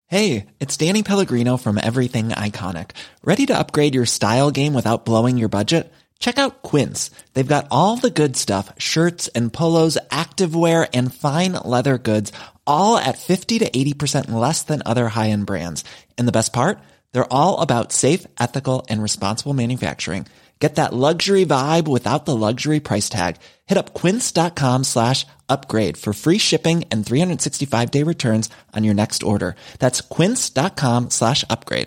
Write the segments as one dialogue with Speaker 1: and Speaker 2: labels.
Speaker 1: Hey, it's Danny Pellegrino from Everything Iconic. Ready to upgrade your style game without blowing your budget? Check out Quince. They've got all the good stuff, shirts and polos, activewear, and fine leather goods, all at 50 to 80% less than other high-end brands. And the best part? They're all about safe, ethical, and responsible manufacturing. Get that luxury vibe without the luxury price tag. Hit up quince.com/upgrade for free shipping and 365-day returns on your next order. That's quince.com/upgrade.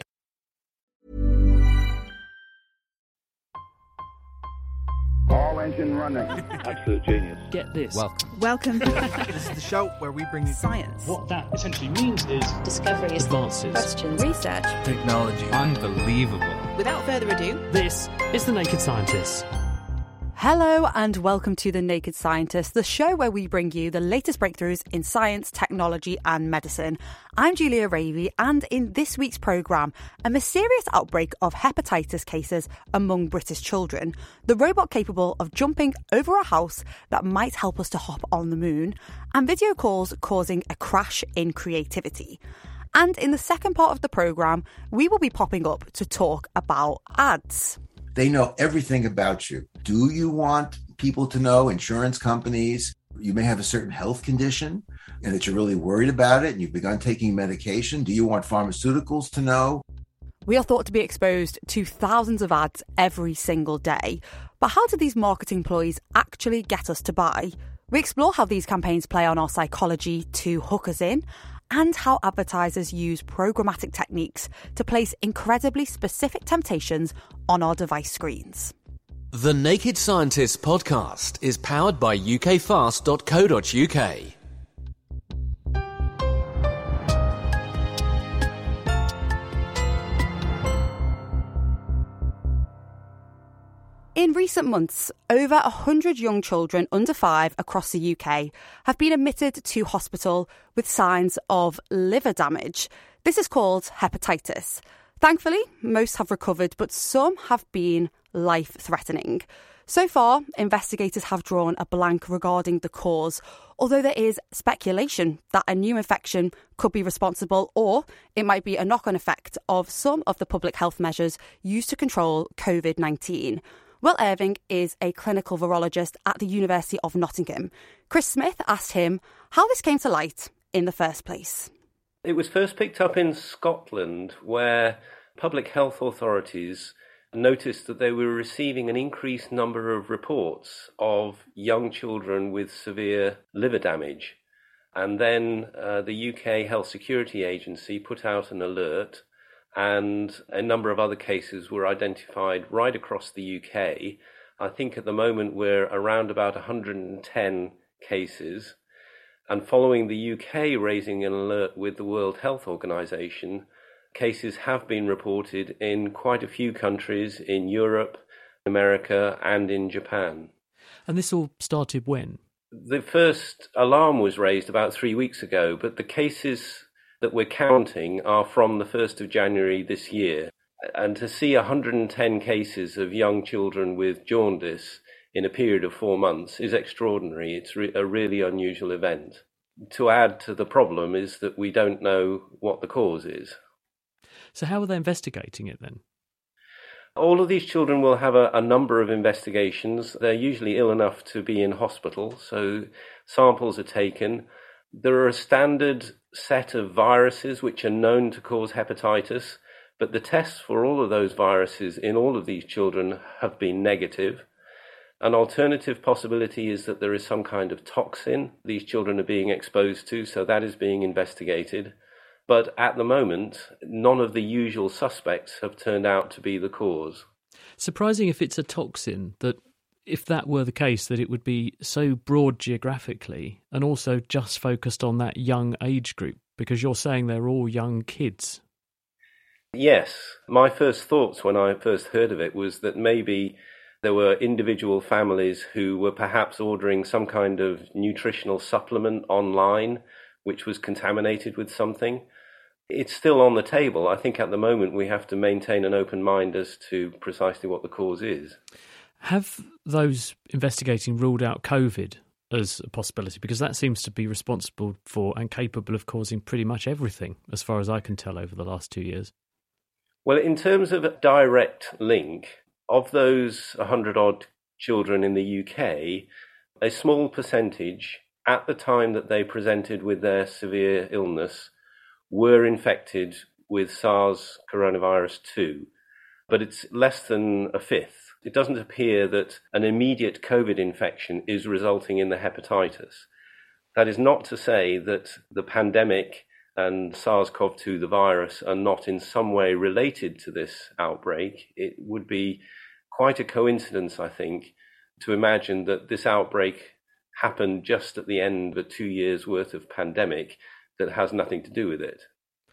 Speaker 2: All engine running. Absolute genius.
Speaker 3: Get this.
Speaker 4: Welcome.
Speaker 5: This is the show where we bring you
Speaker 4: Science.
Speaker 3: What that essentially means is
Speaker 6: discoveries,
Speaker 3: advances,
Speaker 6: questions,
Speaker 4: Research.
Speaker 5: technology.
Speaker 7: Unbelievable.
Speaker 4: Without further ado,
Speaker 3: this is The Naked Scientists.
Speaker 4: hello and welcome to The Naked Scientist, the show where we bring you the latest breakthroughs in science, technology and medicine. I'm Julia Ravey, and in this week's programme, a mysterious outbreak of hepatitis cases among British children, the robot capable of jumping over a house that might help us to hop on the moon, and video calls causing a crash in creativity. And in the second part of the programme, we will be popping up to talk about ads.
Speaker 8: They know everything about you. Do you want people to know, insurance companies, you may have a certain health condition and that you're really worried about it and you've begun taking medication? Do you want pharmaceuticals to know?
Speaker 4: We are thought to be exposed to thousands of ads every single day. But how do these marketing ploys actually get us to buy? We explore how these campaigns play on our psychology to hook us in, and how advertisers use programmatic techniques to place incredibly specific temptations on our device screens.
Speaker 9: The Naked Scientists podcast is powered by ukfast.co.uk.
Speaker 4: In recent months, over 100 young children under 5 across the UK have been admitted to hospital with signs of liver damage. This is called hepatitis. Thankfully, most have recovered, but some have been life-threatening. So far, investigators have drawn a blank regarding the cause, although there is speculation that a new infection could be responsible, or it might be a knock-on effect of some of the public health measures used to control COVID-19. Will Irving is a clinical virologist at the University of Nottingham. Chris Smith asked him how this came to light in the first place.
Speaker 10: It was first picked up in Scotland, where public health authorities noticed that they were receiving an increased number of reports of young children with severe liver damage. And then the UK Health Security Agency put out an alert, and a number of other cases were identified right across the UK. I think at the moment we're around about 110 cases. And following the UK raising an alert with the World Health Organization, cases have been reported in quite a few countries in Europe, America, and in Japan.
Speaker 3: And this all started when?
Speaker 10: The first alarm was raised about 3 weeks ago, but the cases that we're counting are from the 1st of January this year. And to see 110 cases of young children with jaundice in a period of 4 months is extraordinary. It's a really unusual event. To add to the problem is that we don't know what the cause is.
Speaker 3: So how are they investigating it then?
Speaker 10: All of these children will have a number of investigations. They're usually ill enough to be in hospital, so samples are taken. There are a standard set of viruses which are known to cause hepatitis, but the tests for all of those viruses in all of these children have been negative. An alternative possibility is that there is some kind of toxin these children are being exposed to, so that is being investigated. But at the moment, none of the usual suspects have turned out to be the cause.
Speaker 3: Surprising if it's a toxin, that if that were the case, that it would be so broad geographically and also just focused on that young age group, because you're saying they're all young kids.
Speaker 10: Yes. My first thoughts when I first heard of it was that maybe there were individual families who were perhaps ordering some kind of nutritional supplement online, which was contaminated with something. It's still on the table. I think at the moment we have to maintain an open mind as to precisely what the cause is.
Speaker 3: Have those investigating ruled out COVID as a possibility? Because that seems to be responsible for and capable of causing pretty much everything, as far as I can tell, over the last 2 years.
Speaker 10: Well, in terms of a direct link, of those 100-odd children in the UK, a small percentage at the time that they presented with their severe illness were infected with SARS coronavirus 2, but it's less than a fifth. It doesn't appear that an immediate COVID infection is resulting in the hepatitis. That is not to say that the pandemic and SARS-CoV-2, the virus, are not in some way related to this outbreak. It would be quite a coincidence, I think, to imagine that this outbreak happened just at the end of a 2 years' worth of pandemic that has nothing to do with it.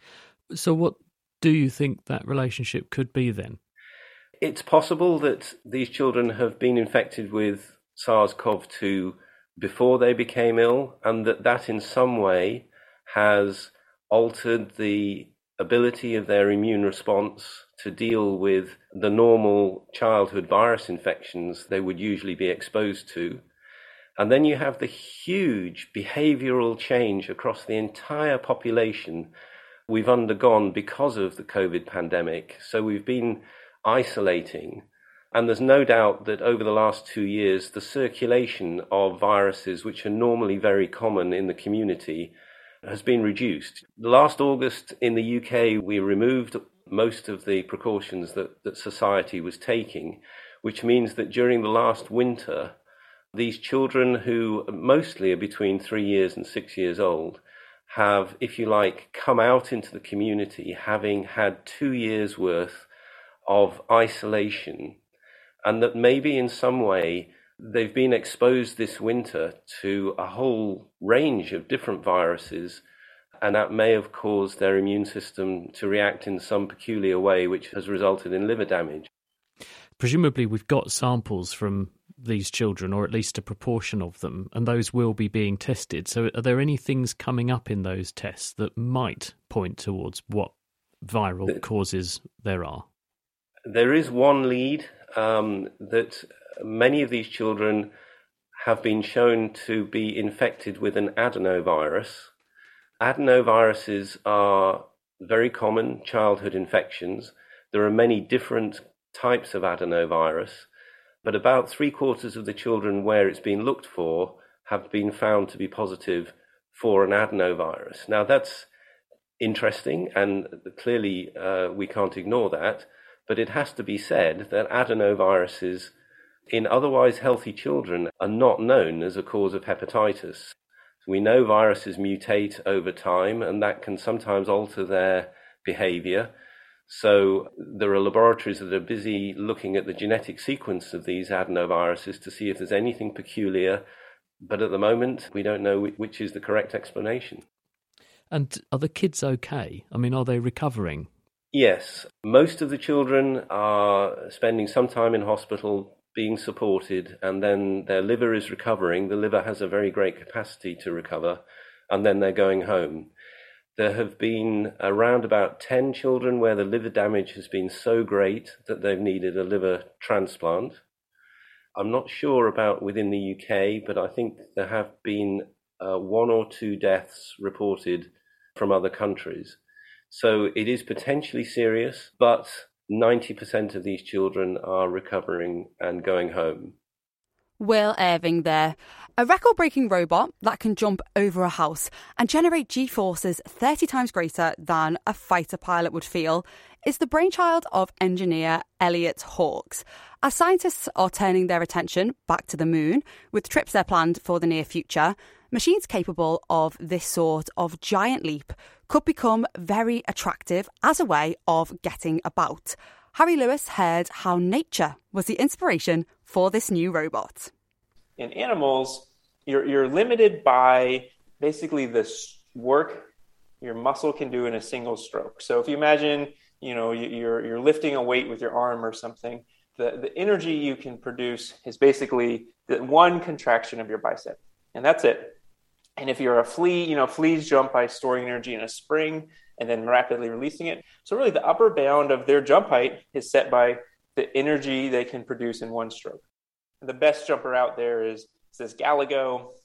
Speaker 3: So what do you think that relationship could be then?
Speaker 10: It's possible that these children have been infected with SARS-CoV-2 before they became ill, and that in some way has altered the ability of their immune response to deal with the normal childhood virus infections they would usually be exposed to. And then you have the huge behavioral change across the entire population we've undergone because of the COVID pandemic. So we've been isolating, and there's no doubt that over the last 2 years, the circulation of viruses, which are normally very common in the community, has been reduced. Last August in the UK, we removed most of the precautions that society was taking, which means that during the last winter, these children, who mostly are between 3 years and 6 years old, have, if you like, come out into the community having had 2 years' worth of isolation, and that maybe in some way they've been exposed this winter to a whole range of different viruses, and that may have caused their immune system to react in some peculiar way, which has resulted in liver damage.
Speaker 3: Presumably we've got samples from these children, or at least a proportion of them, and those will be being tested. So are there any things coming up in those tests that might point towards what viral causes there are?
Speaker 10: There is one lead that many of these children have been shown to be infected with an adenovirus. Adenoviruses are very common childhood infections. There are many different types of adenovirus, but about 3/4 of the children where it's been looked for have been found to be positive for an adenovirus. Now that's interesting, and clearly we can't ignore that. But it has to be said that adenoviruses in otherwise healthy children are not known as a cause of hepatitis. We know viruses mutate over time, and that can sometimes alter their behavior. So there are laboratories that are busy looking at the genetic sequence of these adenoviruses to see if there's anything peculiar. But at the moment, we don't know which is the correct explanation.
Speaker 3: And are the kids okay? I mean, are they recovering?
Speaker 10: Yes, most of the children are spending some time in hospital being supported, and then their liver is recovering. The liver has a very great capacity to recover, and then they're going home. There have been around about 10 children where the liver damage has been so great that they've needed a liver transplant. I'm not sure about within the UK, but I think there have been 1 or 2 deaths reported from other countries. So it is potentially serious, but 90% of these children are recovering and going home.
Speaker 4: Will Irving there. A record-breaking robot that can jump over a house and generate G-forces 30 times greater than a fighter pilot would feel is the brainchild of engineer Elliot Hawks. As scientists are turning their attention back to the moon, with trips they're planned for the near future, machines capable of this sort of giant leap could become very attractive as a way of getting about. Harry Lewis heard how nature was the inspiration for this new robot.
Speaker 6: In animals, you're limited by basically this work your muscle can do in a single stroke. So if you imagine, you're lifting a weight with your arm or something, the energy you can produce is basically the one contraction of your bicep, and that's it. And if you're a flea, fleas jump by storing energy in a spring and then rapidly releasing it. So really the upper bound of their jump height is set by the energy they can produce in one stroke. And the best jumper out there is this Galago.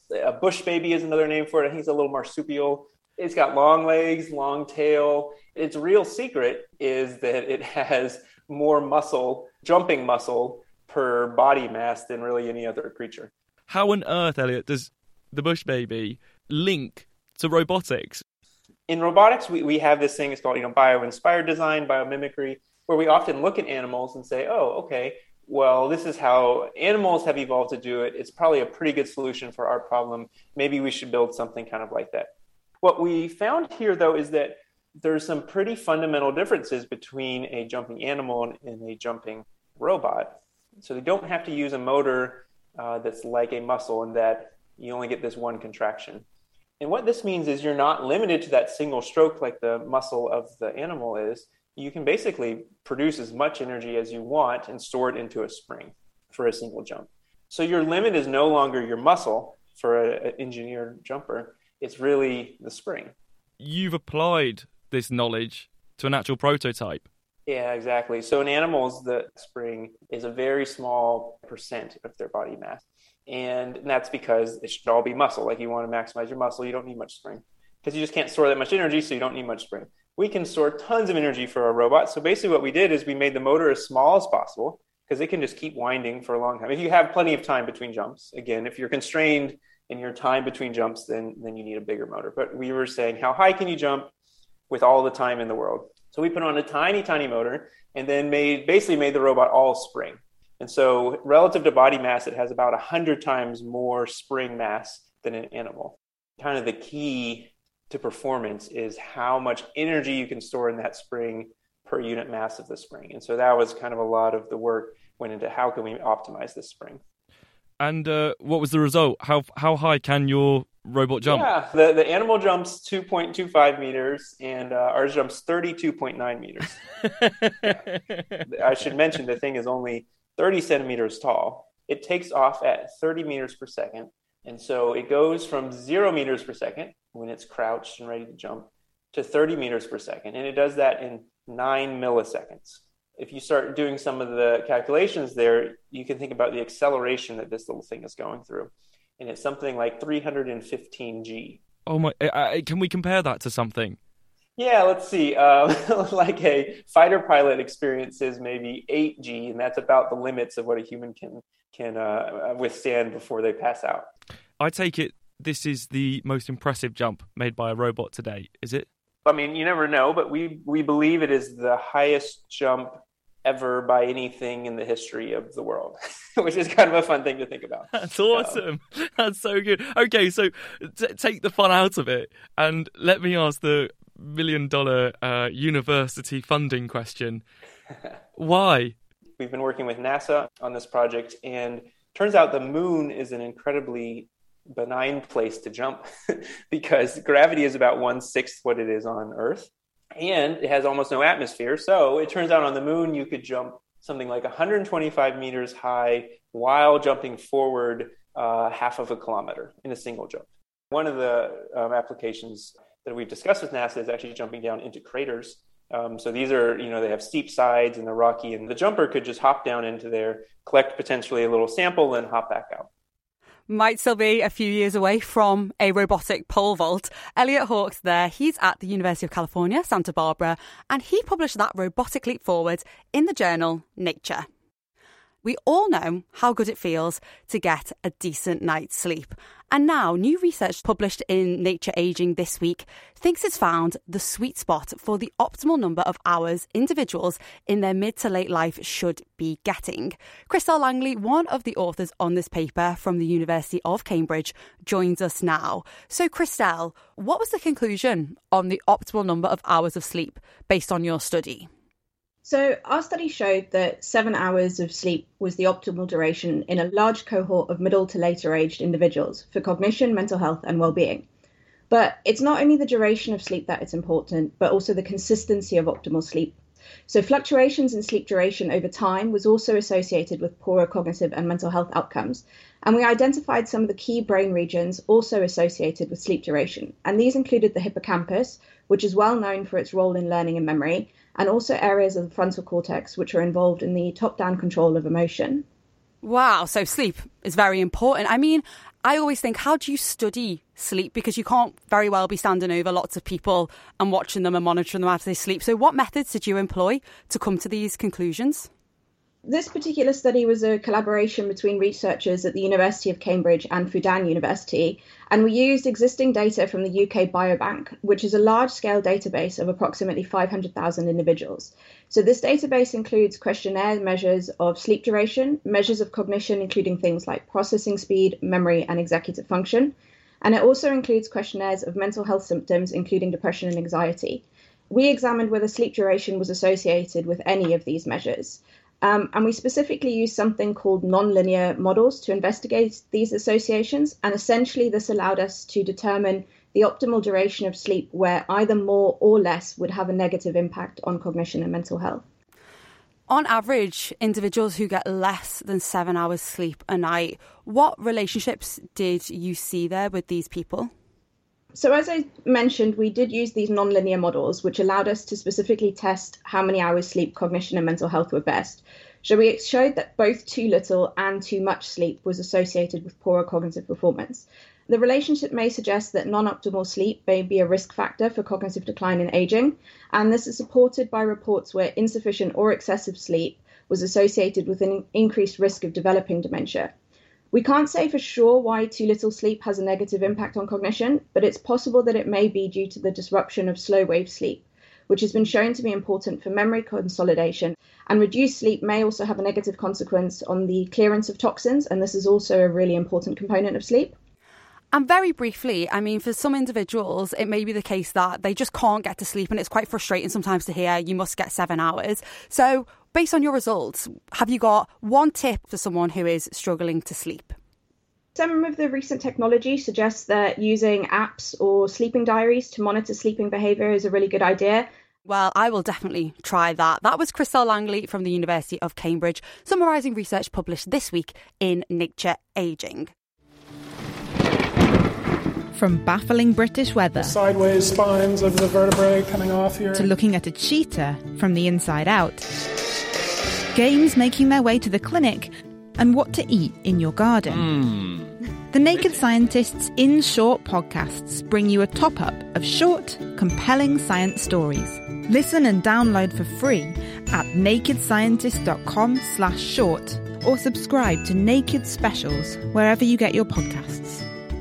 Speaker 6: A bush baby is another name for it. I think it's a little marsupial. It's got long legs, long tail. Its real secret is that it has more muscle, jumping muscle, per body mass than really any other creature.
Speaker 7: How on earth, Elliot, does the bush baby link to robotics?
Speaker 6: In robotics, we have this thing, it's called bio-inspired design, biomimicry, where we often look at animals and say, oh, okay, well, this is how animals have evolved to do it. It's probably a pretty good solution for our problem. Maybe we should build something kind of like that. What we found here, though, is that there's some pretty fundamental differences between a jumping animal and a jumping robot. So they don't have to use a motor that's like a muscle in that you only get this one contraction. And what this means is you're not limited to that single stroke like the muscle of the animal is. You can basically produce as much energy as you want and store it into a spring for a single jump. So your limit is no longer your muscle for an engineered jumper. It's really the spring.
Speaker 7: You've applied this knowledge to an actual prototype.
Speaker 6: Yeah, exactly. So in animals, the spring is a very small percent of their body mass. And that's because it should all be muscle. Like you want to maximize your muscle, you don't need much spring because you just can't store that much energy, so you don't need much spring. We can store tons of energy for a robot. So basically what we did is we made the motor as small as possible because it can just keep winding for a long time. If you have plenty of time between jumps, again, if you're constrained in your time between jumps, then you need a bigger motor. But we were saying, how high can you jump with all the time in the world? So we put on a tiny, tiny motor and then made the robot all spring. And so relative to body mass, it has about 100 times more spring mass than an animal. Kind of the key to performance is how much energy you can store in that spring per unit mass of the spring. And so that was kind of a lot of the work went into how can we optimize this spring.
Speaker 7: And what was the result? How high can your robot jump?
Speaker 6: Yeah, the animal jumps 2.25 meters and ours jumps 32.9 meters. I should mention the thing is only 30 centimeters tall. It takes off at 30 meters per second. And so it goes from 0 meters per second when it's crouched and ready to jump to 30 meters per second. And it does that in 9 milliseconds. If you start doing some of the calculations there, you can think about the acceleration that this little thing is going through. And it's something like 315 G.
Speaker 7: Oh my, can we compare that to something?
Speaker 6: Yeah, let's see. Like a fighter pilot experiences maybe 8G, and that's about the limits of what a human can withstand before they pass out.
Speaker 7: I take it this is the most impressive jump made by a robot today, is it?
Speaker 6: I mean, you never know, but we believe it is the highest jump ever by anything in the history of the world, which is kind of a fun thing to think about.
Speaker 7: That's awesome. That's so good. Okay, so take the fun out of it and let me ask the $1 million university funding question. Why?
Speaker 6: We've been working with NASA on this project, and turns out the moon is an incredibly benign place to jump because gravity is about 1/6 what it is on Earth, and it has almost no atmosphere. So it turns out on the moon, you could jump something like 125 meters high while jumping forward half of a kilometer in a single jump. One of the applications that we've discussed with NASA is actually jumping down into craters. So these are, they have steep sides and they're rocky, and the jumper could just hop down into there, collect potentially a little sample, and hop back out.
Speaker 4: Might still be a few years away from a robotic pole vault. Elliot Hawks there, he's at the University of California, Santa Barbara, and he published that robotic leap forward in the journal Nature. We all know how good it feels to get a decent night's sleep. And now, new research published in Nature Aging this week thinks it's found the sweet spot for the optimal number of hours individuals in their mid to late life should be getting. Christelle Langley, one of the authors on this paper from the University of Cambridge, joins us now. So, Christelle, what was the conclusion on the optimal number of hours of sleep based on your study?
Speaker 11: So our study showed that 7 hours of sleep was the optimal duration in a large cohort of middle to later aged individuals for cognition, mental health and well-being. But it's not only the duration of sleep that is important, but also the consistency of optimal sleep. So fluctuations in sleep duration over time was also associated with poorer cognitive and mental health outcomes. And we identified some of the key brain regions also associated with sleep duration. And these included the hippocampus, which is well known for its role in learning and memory, and also areas of the frontal cortex, which are involved in the top-down control of emotion.
Speaker 4: Wow, so sleep is very important. I mean, I always think, how do you study sleep? Because you can't very well be standing over lots of people and watching them and monitoring them after they sleep. So what methods did you employ to come to these conclusions?
Speaker 11: This particular study was a collaboration between researchers at the University of Cambridge and Fudan University, and we used existing data from the UK Biobank, which is a large-scale database of approximately 500,000 individuals. So this database includes questionnaire measures of sleep duration, measures of cognition, including things like processing speed, memory, and executive function, and it also includes questionnaires of mental health symptoms, including depression and anxiety. We examined whether sleep duration was associated with any of these measures. And we specifically used something called nonlinear models to investigate these associations. And essentially, this allowed us to determine the optimal duration of sleep where either more or less would have a negative impact on cognition and mental health.
Speaker 4: On average, individuals who get less than 7 hours sleep a night, what relationships did you see there with these people?
Speaker 11: So as I mentioned, we did use these nonlinear models, which allowed us to specifically test how many hours sleep, cognition and mental health were best. So we showed that both too little and too much sleep was associated with poorer cognitive performance. The relationship may suggest that non-optimal sleep may be a risk factor for cognitive decline in aging, and this is supported by reports where insufficient or excessive sleep was associated with an increased risk of developing dementia. We can't say for sure why too little sleep has a negative impact on cognition, but it's possible that it may be due to the disruption of slow wave sleep, which has been shown to be important for memory consolidation. And reduced sleep may also have a negative consequence on the clearance of toxins, and this is also a really important component of sleep.
Speaker 4: And very briefly, I mean, for some individuals, it may be the case that they just can't get to sleep, and it's quite frustrating sometimes to hear you must get 7 hours. So based on your results, have you got one tip for someone who is struggling to sleep?
Speaker 11: Some of the recent technology suggests that using apps or sleeping diaries to monitor sleeping behaviour is a really good idea.
Speaker 4: Well, I will definitely try that. That was Christelle Langley from the University of Cambridge, summarising research published this week in Nature Aging.
Speaker 12: From baffling British weather,
Speaker 13: the sideways spines of the vertebrae coming off here,
Speaker 12: to looking at a cheetah from the inside out, games making their way to the clinic, and what to eat in your garden. The Naked Scientists In Short podcasts bring you a top-up of short, compelling science stories. Listen and download for free at nakedscientist.com/short or subscribe to Naked Specials wherever you get your podcasts.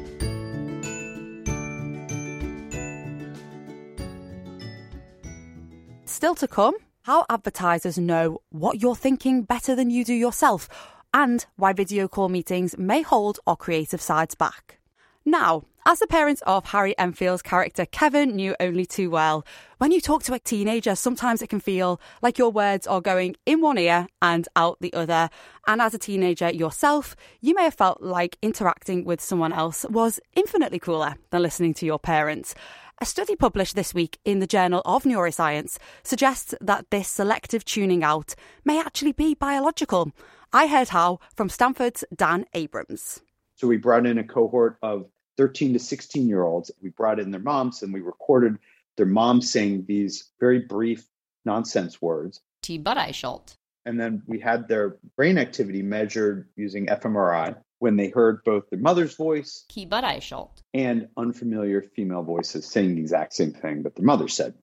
Speaker 4: Still to come, how advertisers know what you're thinking better than you do yourself, and why video call meetings may hold our creative sides back. Now, as the parents of Harry Enfield's character Kevin knew only too well, when you talk to a teenager, sometimes it can feel like your words are going in one ear and out the other. And as a teenager yourself, you may have felt like interacting with someone else was infinitely cooler than listening to your parents. A study published this week in the Journal of Neuroscience suggests that this selective tuning out may actually be biological. I heard how from Stanford's Dan Abrams.
Speaker 14: So we brought in a cohort of 13 to 16-year-olds. We brought in their moms and we recorded their moms saying these very brief nonsense words. And then we had their brain activity measured using fMRI when they heard both their mother's voice and unfamiliar female voices saying the exact same thing that their mother said.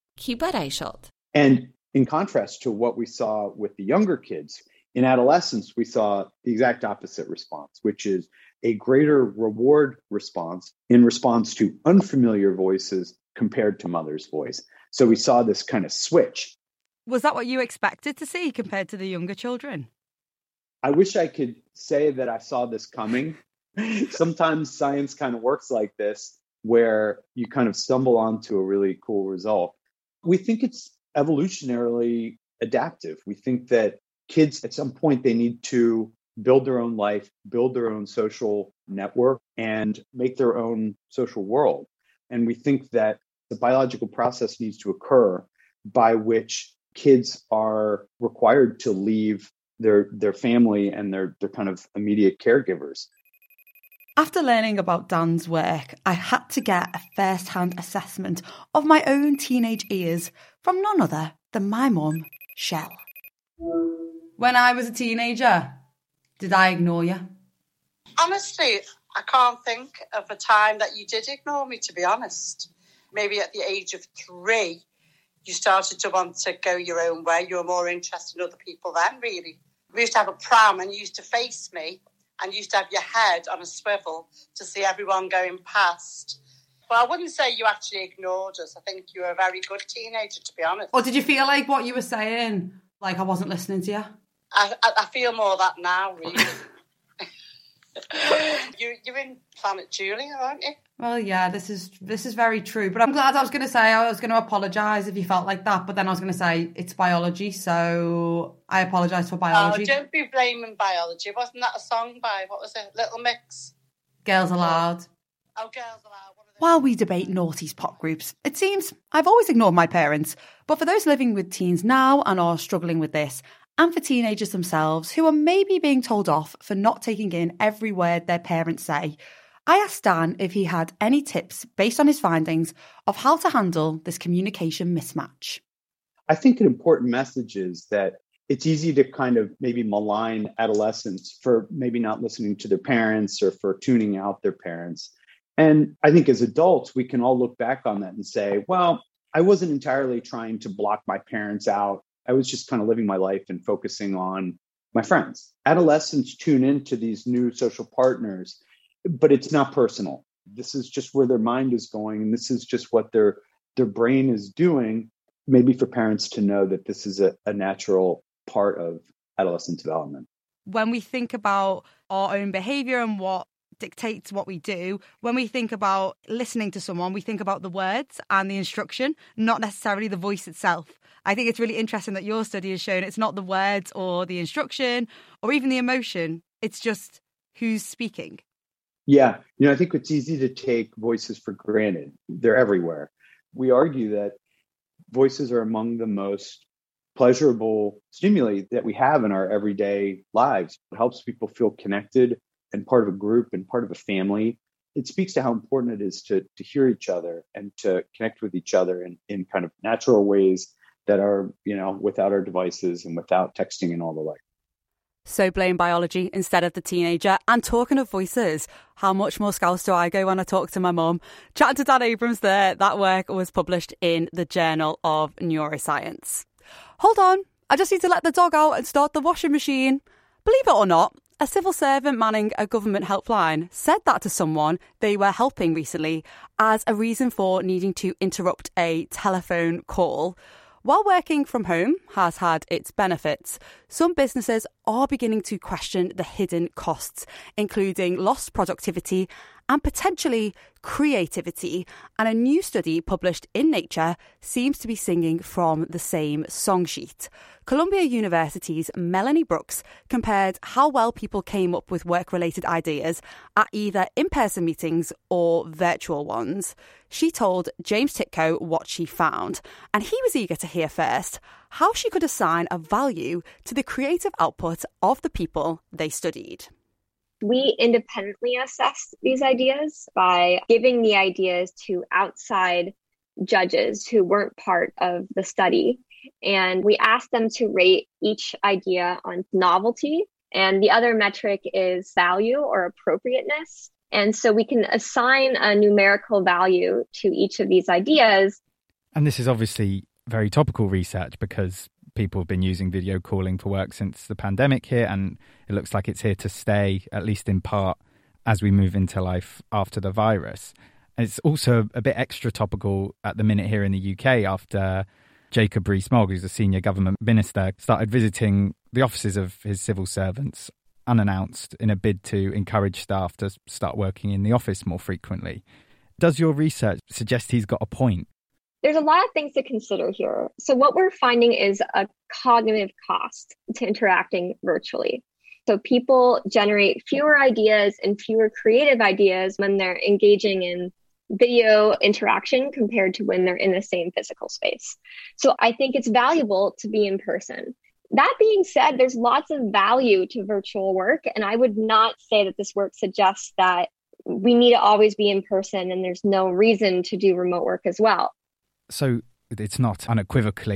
Speaker 14: And in contrast to what we saw with the younger kids, in adolescence, we saw the exact opposite response, which is a greater reward response in response to unfamiliar voices compared to mother's voice. So we saw this kind of switch.
Speaker 4: Was that what you expected to see compared to the younger children?
Speaker 14: I wish I could say that I saw this coming. Sometimes science kind of works like this, where you kind of stumble onto a really cool result. We think it's evolutionarily adaptive. We think that kids, at some point, they need to build their own life, build their own social network, and make their own social world. And we think that the biological process needs to occur by which kids are required to leave their family and their kind of immediate caregivers.
Speaker 4: After learning about Dan's work, I had to get a first-hand assessment of my own teenage ears from none other than my mum, Shell. When I was a teenager, Did I ignore you?
Speaker 15: Honestly, I can't think of a time that you did ignore me, to be honest. Maybe at the age of 3, you started to want to go your own way. You were more interested in other people then, really. We used to have a pram and you used to face me and you used to have your head on a swivel to see everyone going past. Well, I wouldn't say you actually ignored us. I think you were a very good teenager, to be honest.
Speaker 4: Or did you feel like what you were saying, like I wasn't listening to you?
Speaker 15: I feel more that now, really. You're in Planet Julia, aren't you?
Speaker 4: Well, yeah, this is very true. But I'm glad. I was going to apologise if you felt like that. But then I was going to say it's biology, so I apologise for biology.
Speaker 15: Oh, don't be blaming biology. Wasn't that a song by, what was it, Little Mix?
Speaker 4: Girls Aloud.
Speaker 15: Oh, Girls Aloud.
Speaker 4: While we debate noughties pop groups, it seems I've always ignored my parents. But for those living with teens now and are struggling with this, and for teenagers themselves who are maybe being told off for not taking in every word their parents say, I asked Dan if he had any tips based on his findings of how to handle this communication mismatch.
Speaker 14: I think an important message is that it's easy to kind of maybe malign adolescents for maybe not listening to their parents or for tuning out their parents. And I think as adults, we can all look back on that and say, well, I wasn't entirely trying to block my parents out. I was just kind of living my life and focusing on my friends. Adolescents tune into these new social partners, but it's not personal. This is just where their mind is going, and this is just what their brain is doing. Maybe for parents to know that this is a natural part of adolescent development.
Speaker 4: When we think about our own behaviour and what dictates what we do, when we think about listening to someone, we think about the words and the instruction, not necessarily the voice itself. I think it's really interesting that your study has shown it's not the words or the instruction or even the emotion. It's just who's speaking.
Speaker 14: Yeah. I think it's easy to take voices for granted. They're everywhere. We argue that voices are among the most pleasurable stimuli that we have in our everyday lives. It helps people feel connected and part of a group and part of a family. It speaks to how important it is to hear each other and to connect with each other in kind of natural ways that are, without our devices and without texting and all the like.
Speaker 4: So blame biology instead of the teenager. And talking of voices, how much more Scouse do I go when I talk to my mum? Chatting to Dan Abrams there, that work was published in the Journal of Neuroscience. Hold on, I just need to let the dog out and start the washing machine. Believe it or not, a civil servant manning a government helpline said that to someone they were helping recently as a reason for needing to interrupt a telephone call. While working from home has had its benefits, some businesses are beginning to question the hidden costs, including lost productivity and potentially creativity. And a new study published in Nature seems to be singing from the same song sheet. Columbia University's Melanie Brooks compared how well people came up with work-related ideas at either in-person meetings or virtual ones. She told James Titko what she found, and he was eager to hear first how she could assign a value to the creative output of the people they studied.
Speaker 16: We independently assessed these ideas by giving the ideas to outside judges who weren't part of the study. And we asked them to rate each idea on novelty. And the other metric is value or appropriateness. And so we can assign a numerical value to each of these ideas.
Speaker 17: And this is obviously very topical research because people have been using video calling for work since the pandemic hit, and it looks like it's here to stay, at least in part, as we move into life after the virus. And it's also a bit extra topical at the minute here in the UK after Jacob Rees-Mogg, who's a senior government minister, started visiting the offices of his civil servants unannounced in a bid to encourage staff to start working in the office more frequently. Does your research suggest he's got a point?
Speaker 16: There's a lot of things to consider here. So what we're finding is a cognitive cost to interacting virtually. So people generate fewer ideas and fewer creative ideas when they're engaging in video interaction compared to when they're in the same physical space. So I think it's valuable to be in person. That being said, there's lots of value to virtual work, and I would not say that this work suggests that we need to always be in person and there's no reason to do remote work as well.
Speaker 17: So it's not unequivocally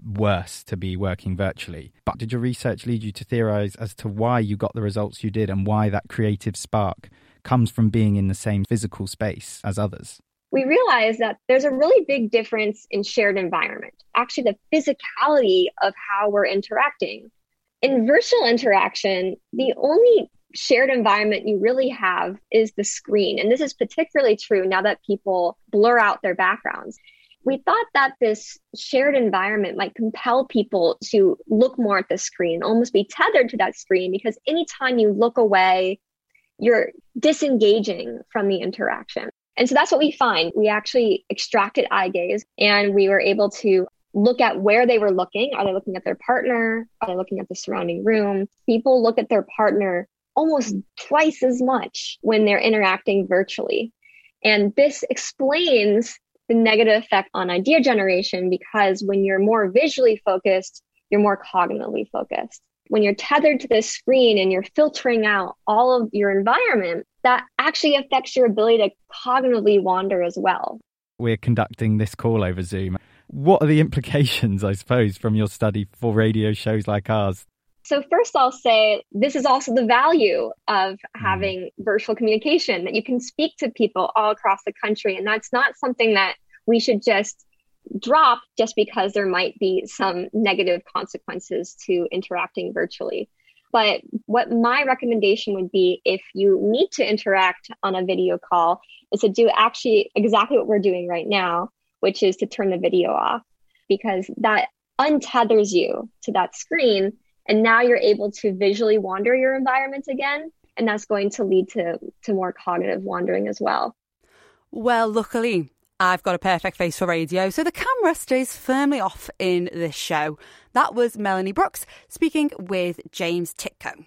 Speaker 17: worse to be working virtually. But did your research lead you to theorize as to why you got the results you did and why that creative spark comes from being in the same physical space as others?
Speaker 16: We realized that there's a really big difference in shared environment, actually the physicality of how we're interacting. In virtual interaction, the only shared environment you really have is the screen. And this is particularly true now that people blur out their backgrounds. We thought that this shared environment might compel people to look more at the screen, almost be tethered to that screen, because anytime you look away, you're disengaging from the interaction. And so that's what we find. We actually extracted eye gaze and we were able to look at where they were looking. Are they looking at their partner? Are they looking at the surrounding room? People look at their partner almost twice as much when they're interacting virtually. And this explains the negative effect on idea generation, because when you're more visually focused, you're more cognitively focused. When you're tethered to the screen and you're filtering out all of your environment, that actually affects your ability to cognitively wander as well.
Speaker 17: We're conducting this call over Zoom. What are the implications, I suppose, from your study for radio shows like ours?
Speaker 16: So first I'll say this is also the value of having virtual communication, that you can speak to people all across the country. And that's not something that we should just drop just because there might be some negative consequences to interacting virtually. But what my recommendation would be, if you need to interact on a video call, is to do actually exactly what we're doing right now, which is to turn the video off, because that untethers you to that screen. And now you're able to visually wander your environment again. And that's going to lead to more cognitive wandering as well.
Speaker 4: Well, luckily, I've got a perfect face for radio, so the camera stays firmly off in this show. That was Melanie Brooks speaking with James Titko.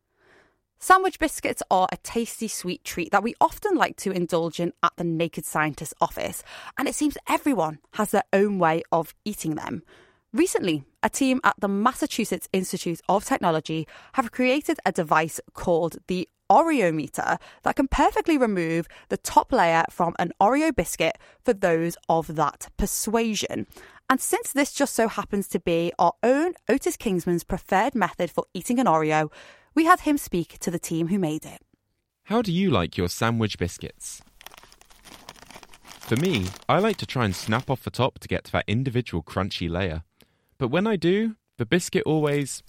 Speaker 4: Sandwich biscuits are a tasty sweet treat that we often like to indulge in at the Naked Scientist office, and it seems everyone has their own way of eating them. Recently, a team at the Massachusetts Institute of Technology have created a device called the Oreometer that can perfectly remove the top layer from an Oreo biscuit for those of that persuasion. And since this just so happens to be our own Otis Kingsman's preferred method for eating an Oreo, we had him speak to the team who made it.
Speaker 18: How do you like your sandwich biscuits? For me, I like to try and snap off the top to get to that individual crunchy layer. But when I do, the biscuit always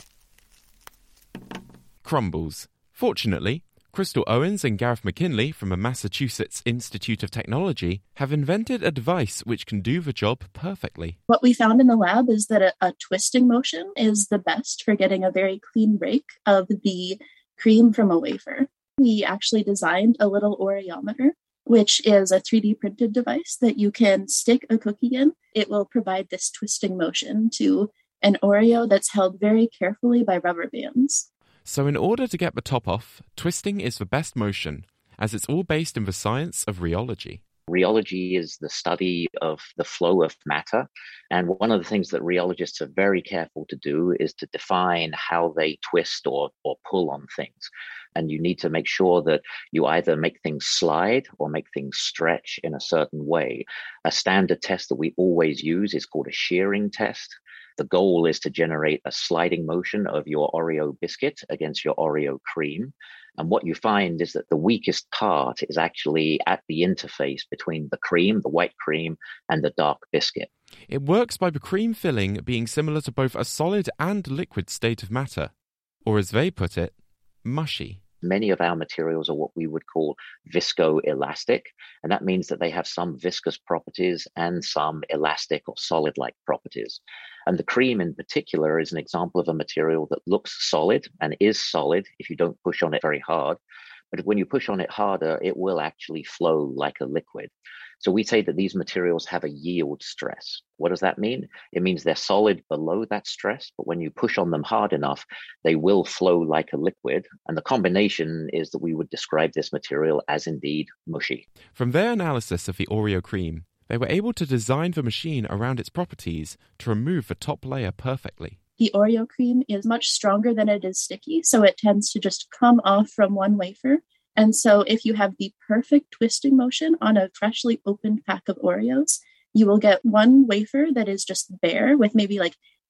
Speaker 18: crumbles. Fortunately, Crystal Owens and Gareth McKinley from the Massachusetts Institute of Technology have invented a device which can do the job perfectly.
Speaker 19: What we found in the lab is that a twisting motion is the best for getting a very clean break of the cream from a wafer. We actually designed a little Oreometer, which is a 3D printed device that you can stick a cookie in. It will provide this twisting motion to an Oreo that's held very carefully by rubber bands.
Speaker 18: So in order to get the top off, twisting is the best motion, as it's all based in the science of rheology.
Speaker 20: Rheology is the study of the flow of matter. And one of the things that rheologists are very careful to do is to define how they twist or pull on things. And you need to make sure that you either make things slide or make things stretch in a certain way. A standard test that we always use is called a shearing test. The goal is to generate a sliding motion of your Oreo biscuit against your Oreo cream. And what you find is that the weakest part is actually at the interface between the cream, the white cream, and the dark biscuit.
Speaker 18: It works by the cream filling being similar to both a solid and liquid state of matter, or as they put it, mushy.
Speaker 20: Many of our materials are what we would call viscoelastic, and that means that they have some viscous properties and some elastic or solid-like properties. And the cream in particular is an example of a material that looks solid and is solid if you don't push on it very hard. But when you push on it harder, it will actually flow like a liquid. So we say that these materials have a yield stress. What does that mean? It means they're solid below that stress, but when you push on them hard enough, they will flow like a liquid. And the combination is that we would describe this material as indeed mushy.
Speaker 18: From their analysis of the Oreo cream, they were able to design the machine around its properties to remove the top layer perfectly.
Speaker 19: The Oreo cream is much stronger than it is sticky, so it tends to just come off from one wafer. And so if you have the perfect twisting motion on a freshly opened pack of Oreos, you will get one wafer that is just bare with maybe like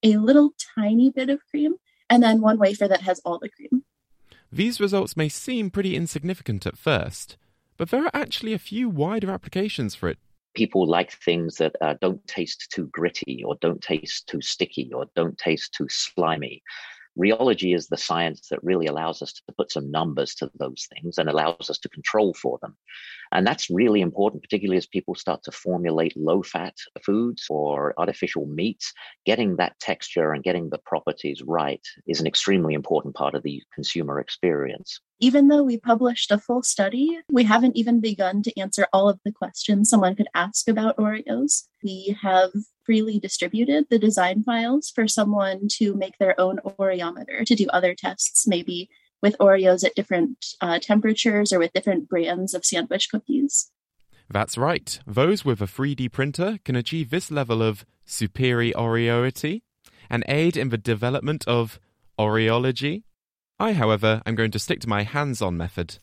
Speaker 19: a little tiny bit of cream, and then one wafer that has all the cream.
Speaker 18: These results may seem pretty insignificant at first, but there are actually a few wider applications for it.
Speaker 20: People like things that don't taste too gritty or don't taste too sticky or don't taste too slimy. Rheology is the science that really allows us to put some numbers to those things and allows us to control for them. And that's really important, particularly as people start to formulate low-fat foods or artificial meats. Getting that texture and getting the properties right is an extremely important part of the consumer experience.
Speaker 19: Even though we published a full study, we haven't even begun to answer all of the questions someone could ask about Oreos. We have freely distributed the design files for someone to make their own Oreometer, to do other tests, maybe with Oreos at different temperatures or with different brands of sandwich cookies.
Speaker 18: That's right. Those with a 3D printer can achieve this level of superiority and aid in the development of Oreology. I, however, am going to stick to my hands-on method.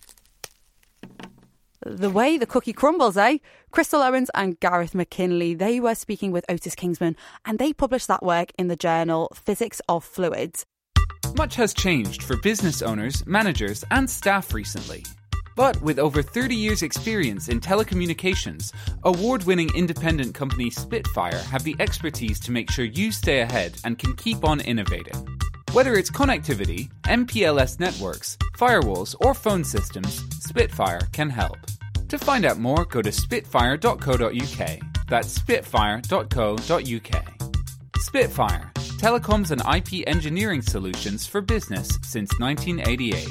Speaker 4: The way the cookie crumbles, eh? Crystal Owens and Gareth McKinley, they were speaking with Otis Kingsman, and they published that work in the journal Physics of Fluids.
Speaker 21: Much has changed for business owners, managers, and staff recently. But with over 30 years' experience in telecommunications, award-winning independent company Spitfire have the expertise to make sure you stay ahead and can keep on innovating. Whether it's connectivity, MPLS networks, firewalls, or phone systems, Spitfire can help. To find out more, go to spitfire.co.uk. That's spitfire.co.uk. Spitfire, telecoms and IP engineering solutions for business since 1988.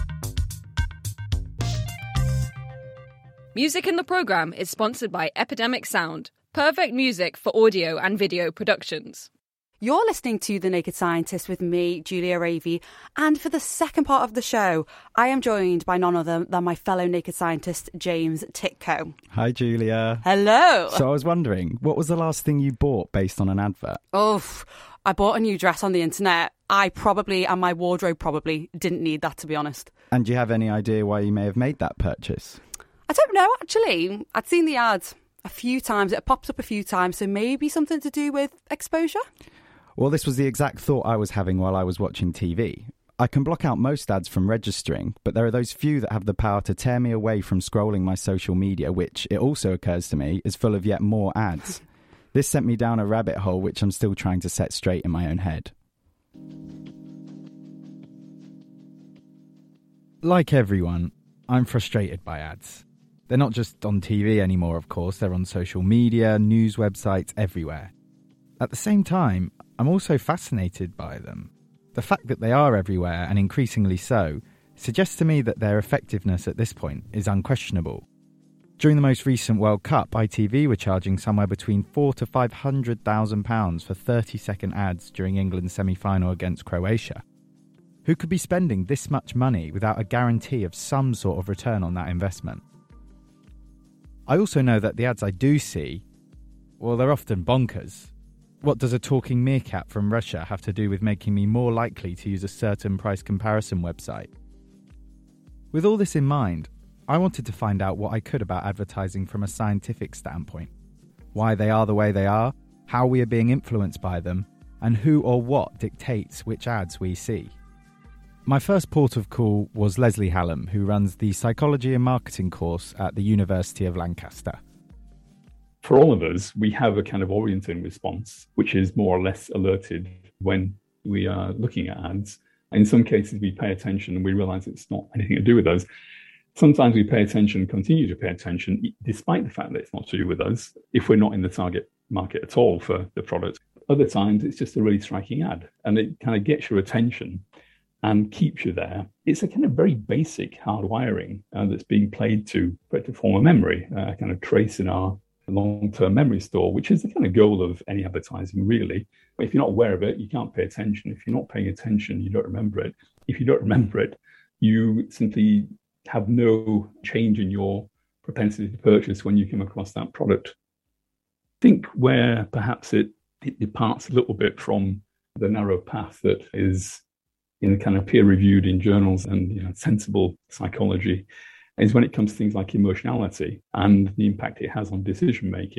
Speaker 22: Music in the programme is sponsored by Epidemic Sound, perfect music for audio and video productions.
Speaker 4: You're listening to The Naked Scientist with me, Julia Ravey, and for the second part of the show, I am joined by none other than my fellow Naked Scientist, James Titko.
Speaker 17: Hi, Julia.
Speaker 4: Hello.
Speaker 17: So I was wondering, what was the last thing you bought based on an advert?
Speaker 4: Oh, I bought a new dress on the internet. I probably, and my wardrobe probably, didn't need that, to be honest.
Speaker 17: And do you have any idea why you may have made that purchase?
Speaker 4: I don't know, actually. I'd seen the ad a few times. It popped up a few times, so maybe something to do with exposure?
Speaker 17: Well, this was the exact thought I was having while I was watching TV. I can block out most ads from registering, but there are those few that have the power to tear me away from scrolling my social media, which, it also occurs to me, is full of yet more ads. This sent me down a rabbit hole which I'm still trying to set straight in my own head. Like everyone, I'm frustrated by ads. They're not just on TV anymore, of course. They're on social media, news websites, everywhere. At the same time, I'm also fascinated by them. The fact that they are everywhere, and increasingly so, suggests to me that their effectiveness at this point is unquestionable. During the most recent World Cup, ITV were charging somewhere between £400,000 to £500,000 for 30-second ads during England's semi-final against Croatia. Who could be spending this much money without a guarantee of some sort of return on that investment? I also know that the ads I do see, well, they're often bonkers. What does a talking meerkat from Russia have to do with making me more likely to use a certain price comparison website? With all this in mind, I wanted to find out what I could about advertising from a scientific standpoint. Why they are the way they are, how we are being influenced by them, and who or what dictates which ads we see. My first port of call was Leslie Hallam, who runs the Psychology and Marketing course at the University of Lancaster.
Speaker 23: For all of us, we have a kind of orienting response, which is more or less alerted when we are looking at ads. In some cases, we pay attention and we realize it's not anything to do with us. Sometimes we pay attention, continue to pay attention, despite the fact that it's not to do with us, if we're not in the target market at all for the product. Other times, it's just a really striking ad, and it kind of gets your attention and keeps you there. It's a kind of very basic hardwiring that's being played to form a memory, a kind of trace in our long-term memory store, which is the kind of goal of any advertising, really. If you're not aware of it, you can't pay attention. If you're not paying attention, you don't remember it. If you don't remember it, you simply have no change in your propensity to purchase when you come across that product. I think where perhaps it departs a little bit from the narrow path that is kind of peer-reviewed in journals and sensible psychology is when it comes to things like emotionality and the impact it has on decision-making.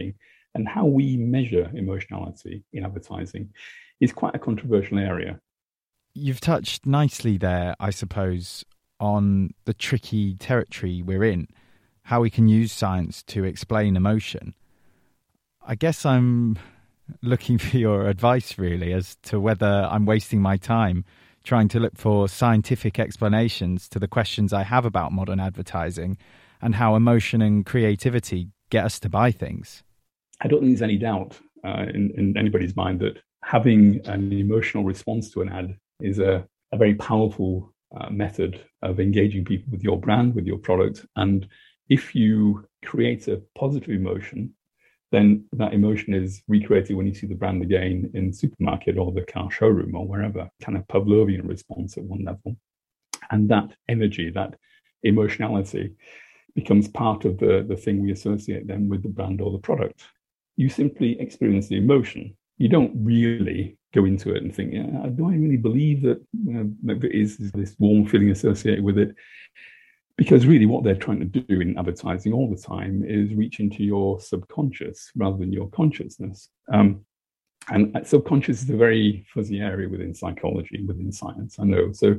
Speaker 23: And how we measure emotionality in advertising is quite a controversial area.
Speaker 17: You've touched nicely there, I suppose, on the tricky territory we're in, how we can use science to explain emotion. I guess I'm looking for your advice, really, as to whether I'm wasting my time trying to look for scientific explanations to the questions I have about modern advertising and how emotion and creativity get us to buy things.
Speaker 23: I don't think there's any doubt in anybody's mind that having an emotional response to an ad is a very powerful method of engaging people with your brand, with your product. And if you create a positive emotion, then that emotion is recreated when you see the brand again in the supermarket or the car showroom or wherever, kind of Pavlovian response at one level. And that energy, that emotionality becomes part of the thing we associate then with the brand or the product. You simply experience the emotion. You don't really go into it and think, do I really believe that there is this warm feeling associated with it? Because really what they're trying to do in advertising all the time is reach into your subconscious rather than your consciousness. And subconscious is a very fuzzy area within psychology, within science, I know. So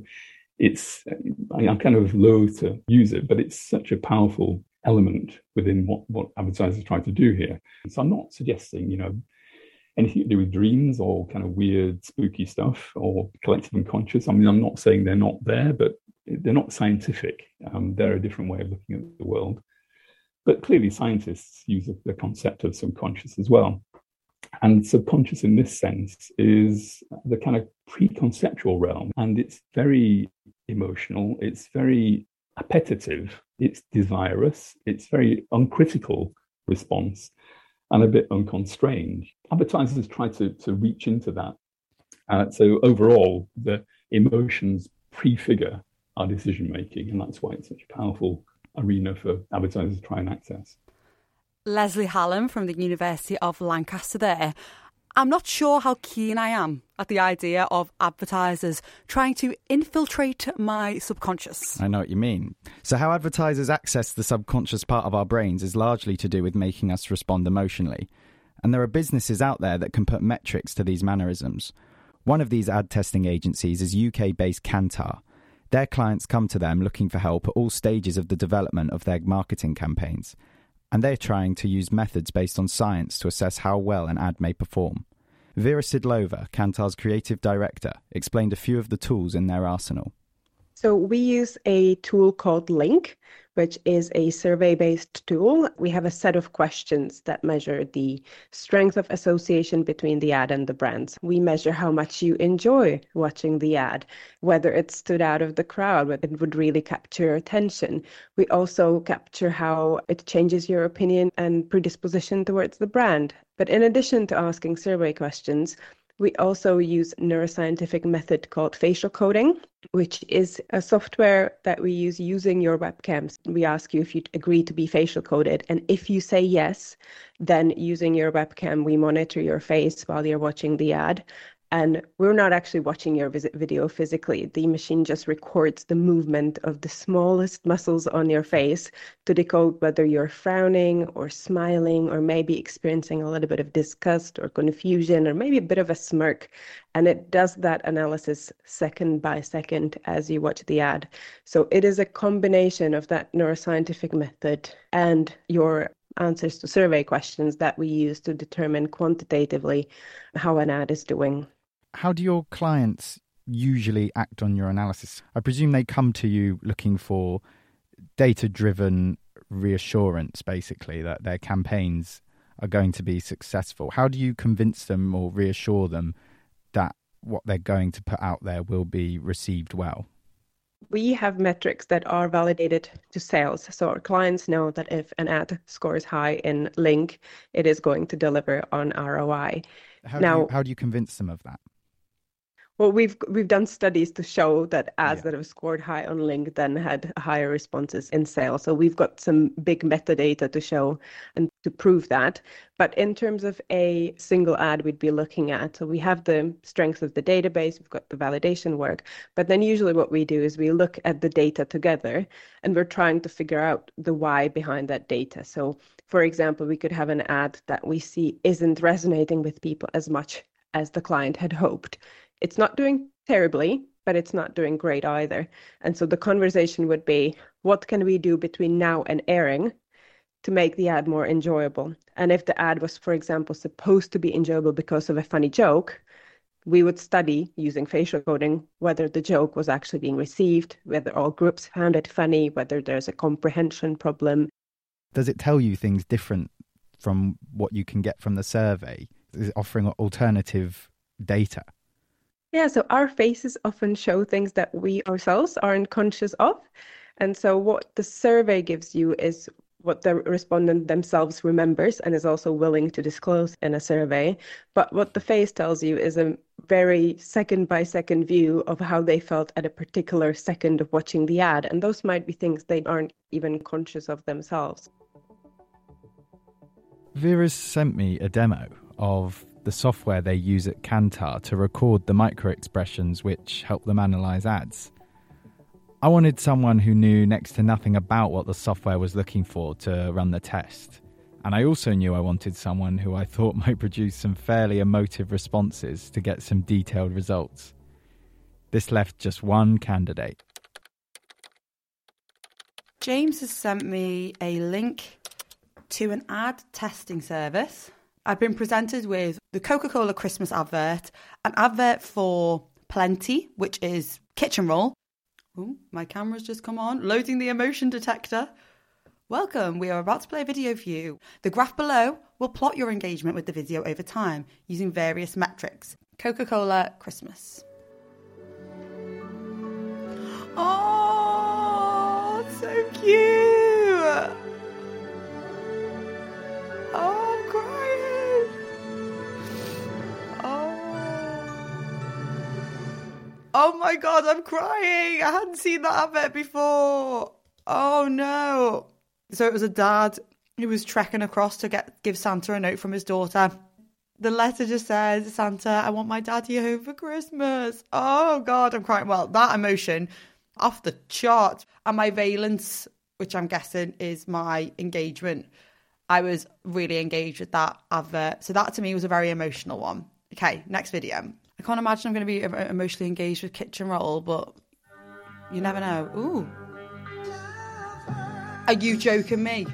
Speaker 23: I'm kind of loath to use it, but it's such a powerful element within what advertisers try to do here. So I'm not suggesting, anything to do with dreams or kind of weird, spooky stuff or collective unconscious. I mean, I'm not saying they're not there, but they're not scientific. They're a different way of looking at the world. But clearly scientists use the concept of subconscious as well. And subconscious in this sense is the kind of preconceptual realm. And it's very emotional. It's very appetitive. It's desirous. It's very uncritical response and a bit unconstrained. Advertisers try to reach into that. So overall, the emotions prefigure our decision-making, and that's why it's such a powerful arena for advertisers to try and access.
Speaker 4: Leslie Hallam from the University of Lancaster there. I'm not sure how keen I am at the idea of advertisers trying to infiltrate my subconscious.
Speaker 17: I know what you mean. So how advertisers access the subconscious part of our brains is largely to do with making us respond emotionally. And there are businesses out there that can put metrics to these mannerisms. One of these ad testing agencies is UK-based Kantar. Their clients come to them looking for help at all stages of the development of their marketing campaigns. And they're trying to use methods based on science to assess how well an ad may perform. Vera Sidlova, Kantar's creative director, explained a few of the tools in their arsenal.
Speaker 1: So we use a tool called Link, which is a survey-based tool. We have a set of questions that measure the strength of association between the ad and the brands. We measure how much you enjoy watching the ad, whether it stood out of the crowd, whether it would really capture your attention. We also capture how it changes your opinion and predisposition towards the brand. But in addition to asking survey questions, we also use a neuroscientific method called facial coding, which is a software that we use using your webcams. We ask you if you agree to be facial coded. And if you say yes, then using your webcam, we monitor your face while you're watching the ad. And we're not actually watching your video physically. The machine just records the movement of the smallest muscles on your face to decode whether you're frowning or smiling or maybe experiencing a little bit of disgust or confusion or maybe a bit of a smirk. And it does that analysis second by second as you watch the ad. So it is a combination of that neuroscientific method and your answers to survey questions that we use to determine quantitatively how an ad is doing.
Speaker 17: How do your clients usually act on your analysis? I presume they come to you looking for data-driven reassurance, basically, that their campaigns are going to be successful. How do you convince them or reassure them that what they're going to put out there will be received well?
Speaker 1: We have metrics that are validated to sales. So our clients know that if an ad scores high in Link, it is going to deliver on ROI.
Speaker 17: How do you convince them of that?
Speaker 1: Well, we've done studies to show that ads that have scored high on LinkedIn had higher responses in sales. So we've got some big metadata to show and to prove that. But in terms of a single ad we'd be looking at, so we have the strength of the database, we've got the validation work, but then usually what we do is we look at the data together and we're trying to figure out the why behind that data. So for example, we could have an ad that we see isn't resonating with people as much as the client had hoped. It's not doing terribly, but it's not doing great either. And so the conversation would be, what can we do between now and airing to make the ad more enjoyable? And if the ad was, for example, supposed to be enjoyable because of a funny joke, we would study using facial coding whether the joke was actually being received, whether all groups found it funny, whether there's a comprehension problem.
Speaker 17: Does it tell you things different from what you can get from the survey? Is it offering alternative data?
Speaker 1: Yeah, so our faces often show things that we ourselves aren't conscious of. And so what the survey gives you is what the respondent themselves remembers and is also willing to disclose in a survey. But what the face tells you is a very second-by-second view of how they felt at a particular second of watching the ad. And those might be things they aren't even conscious of themselves.
Speaker 17: Vera's sent me a demo of the software they use at Kantar to record the micro-expressions which help them analyse ads. I wanted someone who knew next to nothing about what the software was looking for to run the test. And I also knew I wanted someone who I thought might produce some fairly emotive responses to get some detailed results. This left just one candidate.
Speaker 4: James has sent me a link to an ad testing service. I've been presented with the Coca-Cola Christmas advert, an advert for Plenty, which is kitchen roll. Ooh, my camera's just come on. Loading the emotion detector. Welcome, we are about to play a video for you. The graph below will plot your engagement with the video over time using various metrics. Coca-Cola Christmas. Oh, so cute. Oh, I'm crying. Oh my God, I'm crying. I hadn't seen that advert before. Oh no. So it was a dad who was trekking across to give Santa a note from his daughter. The letter just says, Santa, I want my daddy home for Christmas. Oh God, I'm crying. Well, that emotion, off the chart. And my valence, which I'm guessing is my engagement. I was really engaged with that advert. So that to me was a very emotional one. Okay, next video. I can't imagine I'm going to be emotionally engaged with kitchen roll, but you never know. Ooh. Are you joking me?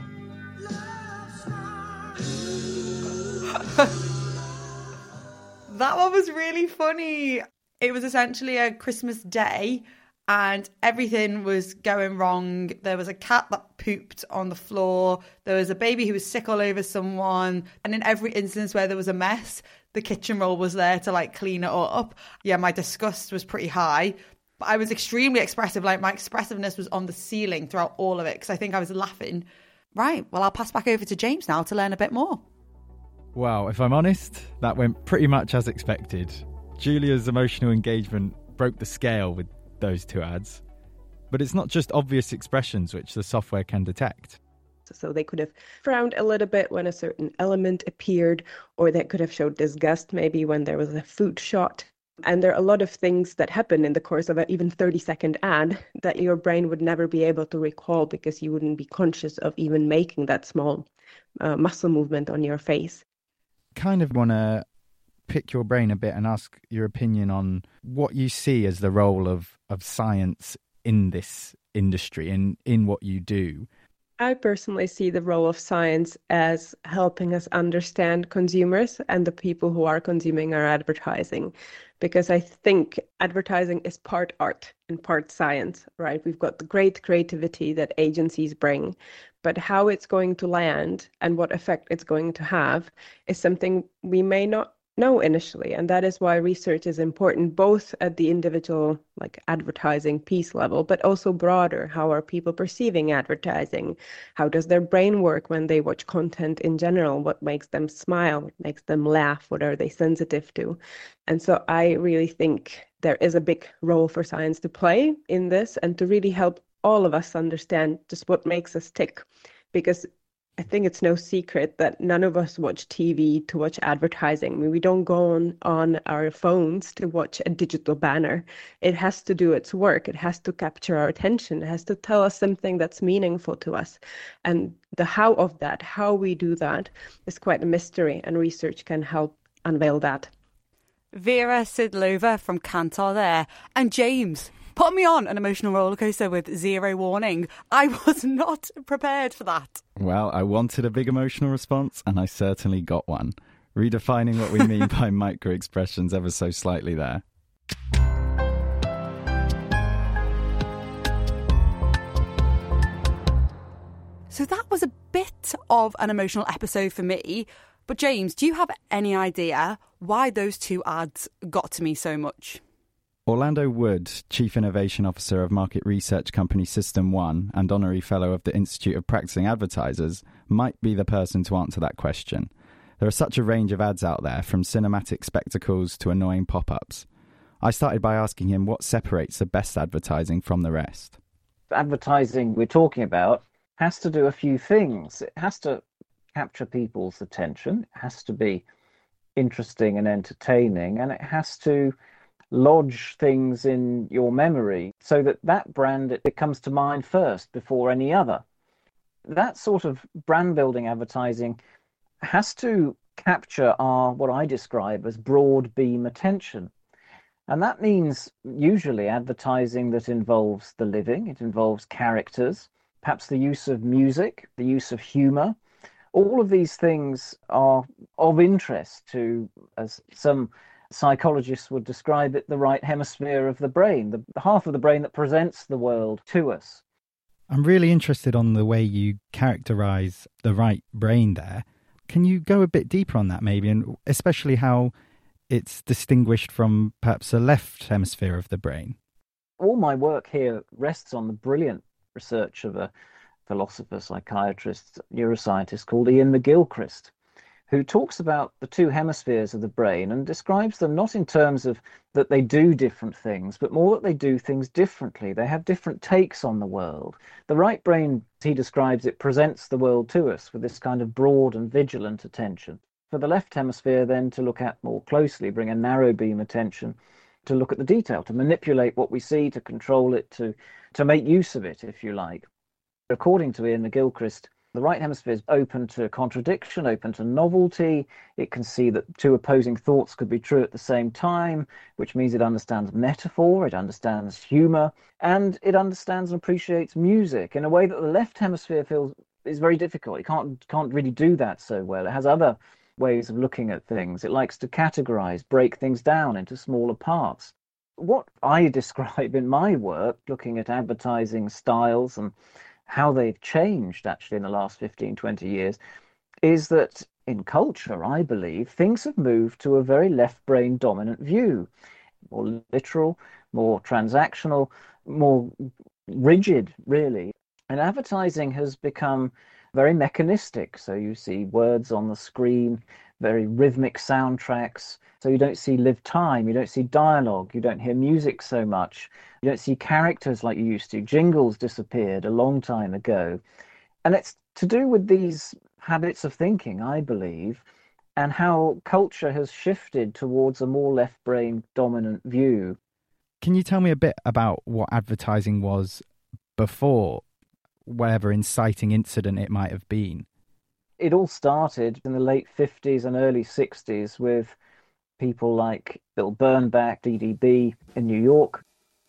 Speaker 4: That one was really funny. It was essentially a Christmas day and everything was going wrong. There was a cat that pooped on the floor. There was a baby who was sick all over someone. And in every instance where there was a mess, the kitchen roll was there to clean it up. Yeah, my disgust was pretty high. But I was extremely expressive. My expressiveness was on the ceiling throughout all of it because I think I was laughing. Right, well, I'll pass back over to James now to learn a bit more.
Speaker 17: Wow, if I'm honest, that went pretty much as expected. Julia's emotional engagement broke the scale with those two ads. But it's not just obvious expressions which the software can detect.
Speaker 1: So they could have frowned a little bit when a certain element appeared, or they could have showed disgust maybe when there was a food shot. And there are a lot of things that happen in the course of an even 30-second ad that your brain would never be able to recall because you wouldn't be conscious of even making that small muscle movement on your face.
Speaker 17: Kind of want to pick your brain a bit and ask your opinion on what you see as the role of science in this industry and in what you do.
Speaker 1: I personally see the role of science as helping us understand consumers and the people who are consuming our advertising, because I think advertising is part art and part science, right? We've got the great creativity that agencies bring, but how it's going to land and what effect it's going to have is something we may not know initially. And that is why research is important, both at the individual advertising piece level, but also broader. How are people perceiving advertising? How does their brain work when they watch content in general? What makes them smile? What makes them laugh? What are they sensitive to? And so I really think there is a big role for science to play in this and to really help all of us understand just what makes us tick. Because I think it's no secret that none of us watch TV to watch advertising. I mean, we don't go on our phones to watch a digital banner. It has to do its work. It has to capture our attention. It has to tell us something that's meaningful to us. And the how of that, how we do that, is quite a mystery, and research can help unveil that.
Speaker 4: Vera Sidlova from Kantar there. And James, put me on an emotional rollercoaster with zero warning. I was not prepared for that.
Speaker 17: Well, I wanted a big emotional response, and I certainly got one. Redefining what we mean by micro-expressions ever so slightly there.
Speaker 4: So that was a bit of an emotional episode for me. But James, do you have any idea why those two ads got to me so much?
Speaker 17: Orlando Wood, Chief Innovation Officer of market research company System One and Honorary Fellow of the Institute of Practicing Advertisers, might be the person to answer that question. There are such a range of ads out there, from cinematic spectacles to annoying pop-ups. I started by asking him what separates the best advertising from the rest.
Speaker 2: Advertising we're talking about has to do a few things. It has to capture people's attention, it has to be interesting and entertaining, and it has to lodge things in your memory so that that brand, it comes to mind first before any other. That sort of brand building advertising has to capture our, what I describe as broad beam attention. And that means usually advertising that involves the living, it involves characters, perhaps the use of music, the use of humor. All of these things are of interest to, as some psychologists would describe it, the right hemisphere of the brain, the half of the brain that presents the world to us.
Speaker 17: I'm really interested on the way you characterise the right brain there. Can you go a bit deeper on that maybe, and especially how it's distinguished from perhaps the left hemisphere of the brain?
Speaker 2: All my work here rests on the brilliant research of a philosopher, psychiatrist, neuroscientist called Ian McGilchrist, who talks about the two hemispheres of the brain and describes them not in terms of that they do different things, but more that they do things differently. They have different takes on the world. The right brain, he describes it, presents the world to us with this kind of broad and vigilant attention. For the left hemisphere then to look at more closely, bring a narrow beam attention, to look at the detail, to manipulate what we see, to control it, to make use of it, if you like. According to Ian McGilchrist, the right hemisphere is open to contradiction, open to novelty. It can see that two opposing thoughts could be true at the same time, which means it understands metaphor, it understands humor, and it understands and appreciates music in a way that the left hemisphere feels is very difficult. It can't really do that so well. It has other ways of looking at things. It likes to categorize, break things down into smaller parts. What I describe in my work, looking at advertising styles and how they've changed actually in the last 15, 20 years, is that in culture, I believe, things have moved to a very left brain dominant view, more literal, more transactional, more rigid, really. And advertising has become very mechanistic. So you see words on the screen, very rhythmic soundtracks. So you don't see lived time, you don't see dialogue, you don't hear music so much, you don't see characters like you used to. Jingles disappeared a long time ago. And it's to do with these habits of thinking, I believe, and how culture has shifted towards a more left brain dominant view.
Speaker 17: Can you tell me a bit about what advertising was before whatever inciting incident it might have been?
Speaker 2: It all started in the late 50s and early 60s with people like Bill Bernbach, DDB in New York.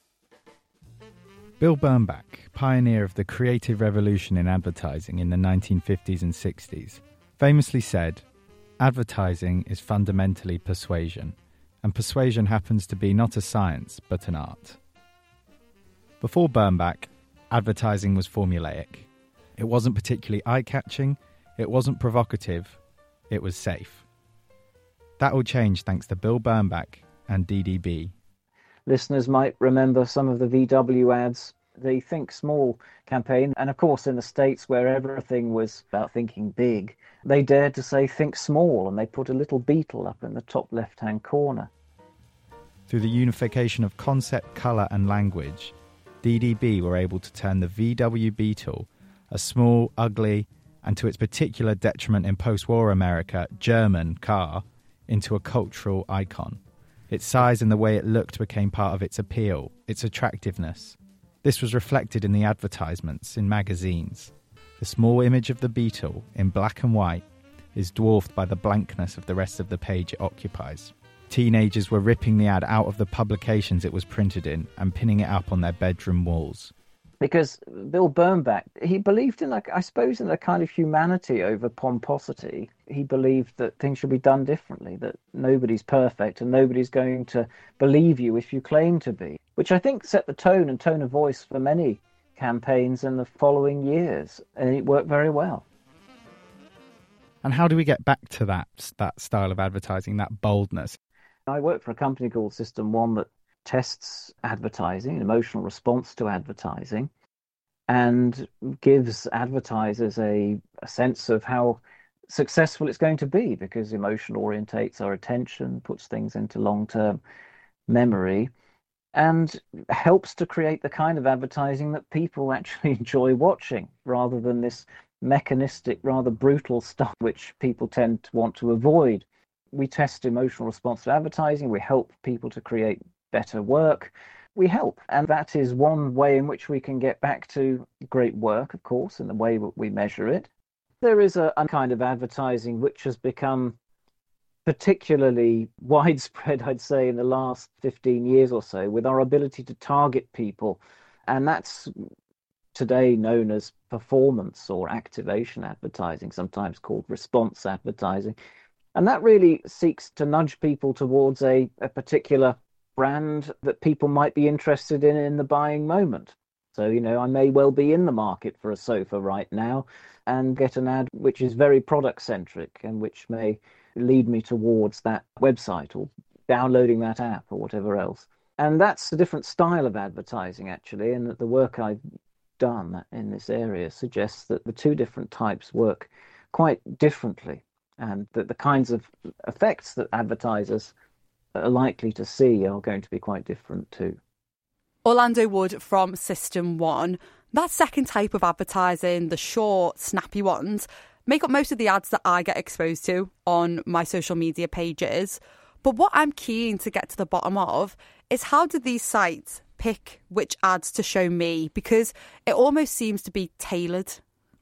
Speaker 17: Bill Bernbach, pioneer of the creative revolution in advertising in the 1950s and 60s, famously said, "Advertising is fundamentally persuasion, and persuasion happens to be not a science but an art." Before Bernbach, advertising was formulaic. It wasn't particularly eye-catching, it wasn't provocative, it was safe. That will change thanks to Bill Bernbach and DDB.
Speaker 2: Listeners might remember some of the VW ads, the Think Small campaign. And of course, in the States, where everything was about thinking big, they dared to say think small, and they put a little beetle up in the top left-hand corner.
Speaker 17: Through the unification of concept, colour and language, DDB were able to turn the VW Beetle, a small, ugly, and to its particular detriment in post-war America, German car, into a cultural icon. Its size and the way it looked became part of its appeal, its attractiveness. This was reflected in the advertisements, in magazines. The small image of the Beetle, in black and white, is dwarfed by the blankness of the rest of the page it occupies. Teenagers were ripping the ad out of the publications it was printed in and pinning it up on their bedroom walls.
Speaker 2: Because Bill Bernbach, he believed in, I suppose, in a kind of humanity over pomposity. He believed that things should be done differently, that nobody's perfect and nobody's going to believe you if you claim to be, which I think set the tone and tone of voice for many campaigns in the following years, and it worked very well.
Speaker 17: And how do we get back to that style of advertising, that boldness?
Speaker 2: I work for a company called System One that tests advertising, emotional response to advertising, and gives advertisers a sense of how successful it's going to be, because emotion orientates our attention, puts things into long-term memory, and helps to create the kind of advertising that people actually enjoy watching, rather than this mechanistic, rather brutal stuff which people tend to want to avoid. We test emotional response to advertising, we help people to create better work, we help. And that is one way in which we can get back to great work, of course, in the way that we measure it. There is a kind of advertising which has become particularly widespread, I'd say, in the last 15 years or so, with our ability to target people. And that's today known as performance or activation advertising, sometimes called response advertising. And that really seeks to nudge people towards a particular brand that people might be interested in the buying moment. So, I may well be in the market for a sofa right now and get an ad which is very product-centric and which may lead me towards that website or downloading that app or whatever else. And that's a different style of advertising, actually, and that the work I've done in this area suggests that the two different types work quite differently, and that the kinds of effects that advertisers are likely to see are going to be quite different too.
Speaker 4: Orlando Wood from System One. That second type of advertising, the short, snappy ones, make up most of the ads that I get exposed to on my social media pages. But what I'm keen to get to the bottom of is, how do these sites pick which ads to show me? Because it almost seems to be tailored.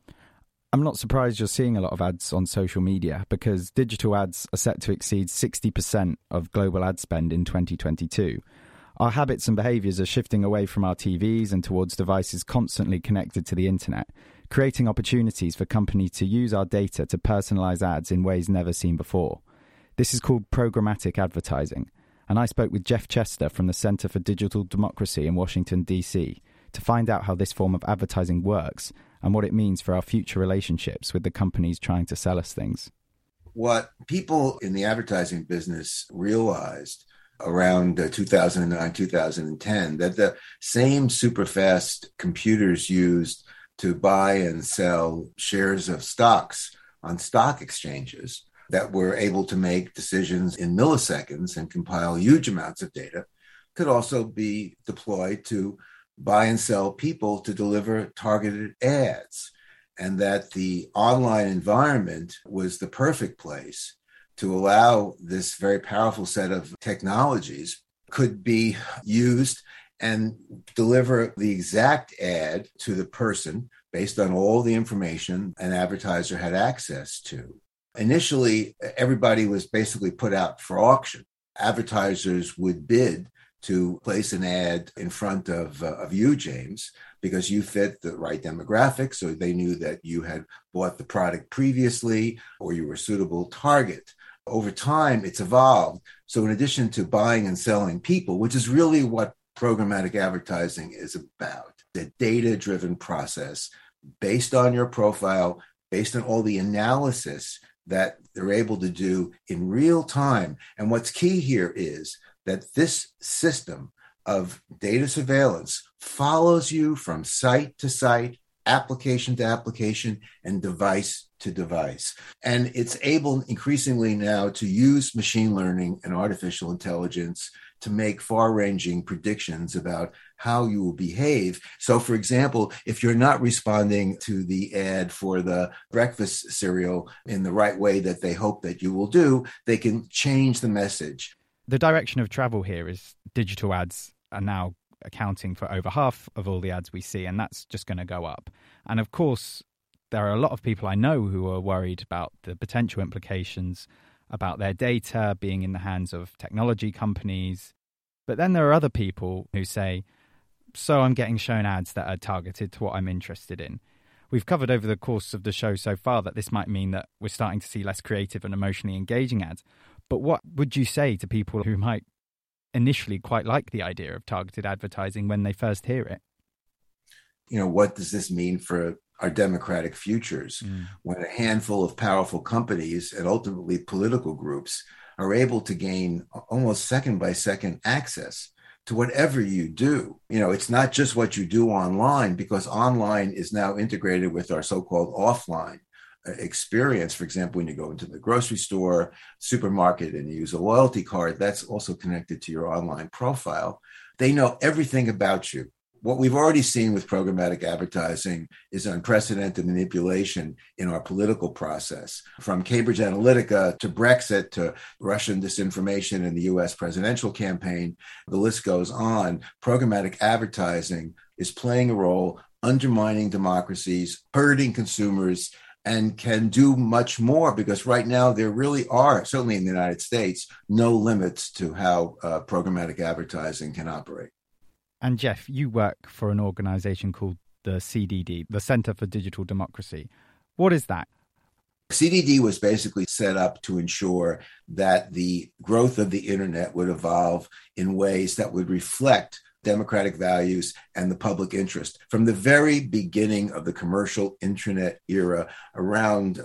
Speaker 17: I'm not surprised you're seeing a lot of ads on social media, because digital ads are set to exceed 60% of global ad spend in 2022. Our habits and behaviours are shifting away from our TVs and towards devices constantly connected to the internet, creating opportunities for companies to use our data to personalise ads in ways never seen before. This is called programmatic advertising, and I spoke with Jeff Chester from the Centre for Digital Democracy in Washington, D.C., to find out how this form of advertising works and what it means for our future relationships with the companies trying to sell us things.
Speaker 5: What people in the advertising business realized around 2009, 2010, that the same super fast computers used to buy and sell shares of stocks on stock exchanges that were able to make decisions in milliseconds and compile huge amounts of data could also be deployed to buy and sell people to deliver targeted ads, and that the online environment was the perfect place to allow this very powerful set of technologies could be used and deliver the exact ad to the person based on all the information an advertiser had access to. Initially, everybody was basically put out for auction. Advertisers would bid to place an ad in front of you, James, because you fit the right demographic, so they knew that you had bought the product previously or you were a suitable target. Over time, it's evolved. So in addition to buying and selling people, which is really what programmatic advertising is about, the data-driven process based on your profile, based on all the analysis that they're able to do in real time. And what's key here is that this system of data surveillance follows you from site to site, application to application, and device to device. And it's able increasingly now to use machine learning and artificial intelligence to make far-ranging predictions about how you will behave. So, for example, if you're not responding to the ad for the breakfast cereal in the right way that they hope that you will do, they can change the message.
Speaker 17: The direction of travel here is digital ads are now accounting for over half of all the ads we see, and that's just going to go up. And of course, there are a lot of people I know who are worried about the potential implications about their data being in the hands of technology companies. But then there are other people who say, so I'm getting shown ads that are targeted to what I'm interested in. We've covered over the course of the show so far that this might mean that we're starting to see less creative and emotionally engaging ads. But what would you say to people who might initially quite like the idea of targeted advertising when they first hear it?
Speaker 5: What does this mean for our democratic futures when a handful of powerful companies and ultimately political groups are able to gain almost second by second access to whatever you do? It's not just what you do online, because online is now integrated with our so-called offline experience. For example, when you go into the grocery store, supermarket, and you use a loyalty card, that's also connected to your online profile. They know everything about you. What we've already seen with programmatic advertising is unprecedented manipulation in our political process, from Cambridge Analytica to Brexit to Russian disinformation in the US presidential campaign. The list goes on. Programmatic advertising is playing a role, undermining democracies, hurting consumers, and can do much more, because right now there really are, certainly in the United States, no limits to how programmatic advertising can operate.
Speaker 17: And Jeff, you work for an organization called the CDD, the Center for Digital Democracy. What is that?
Speaker 5: CDD was basically set up to ensure that the growth of the internet would evolve in ways that would reflect democratic values and the public interest. From the very beginning of the commercial internet era, around